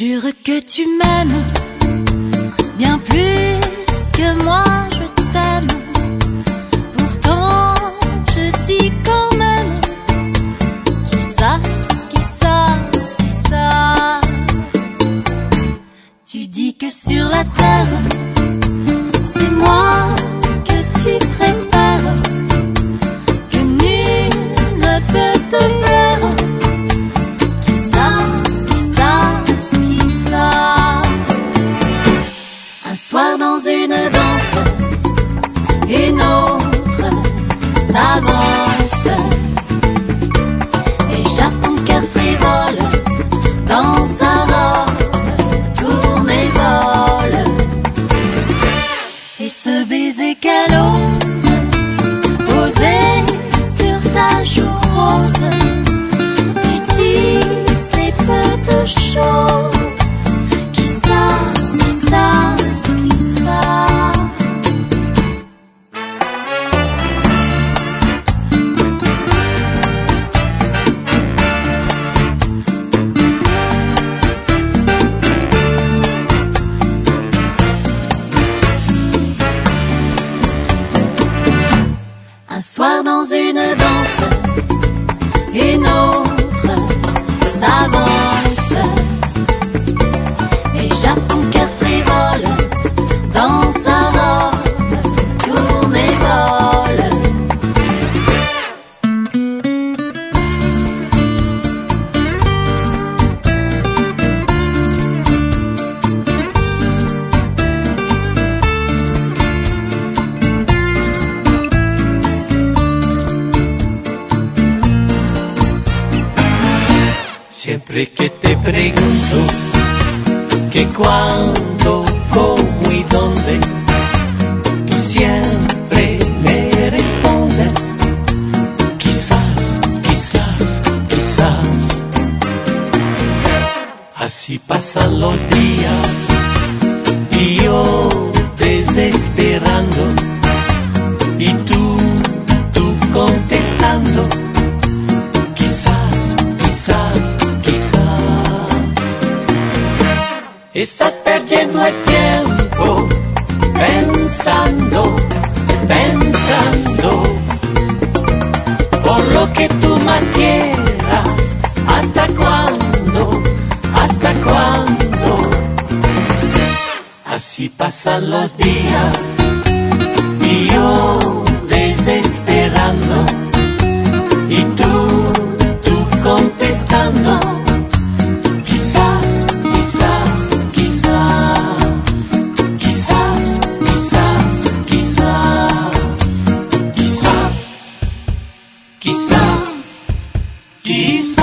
Jure que tu m'aimes bien plus que moi je t'aime. Pourtant je dis quand même qui ça. Tu dis que sur la terre c'est moi que tu préfères, que nul ne peut te plaire. Un soir dans une danse, une autre s'avance, et jette ton cœur frivole dans sa robe, tourne et vole. Et ce baiser qu'elle ose poser sur ta joue rose, tu dis ces peu de choses. Un soir dans une danse, une autre s'avance, et jette ton cœur frivole dans sa robe, tourne et vole. Siempre que te pregunto que cuándo, cómo y dónde, tú siempre me respondes quizás, quizás, quizás. Así pasan los días y yo desesperando, y tú contestando quizás, quizás. Estás perdiendo el tiempo pensando, por lo que tú más quieras. ¿Hasta cuándo? ¿Hasta cuándo? Así pasan los días y yo desesperando, y tú contestando quizás, quizás. Quizás, quizás.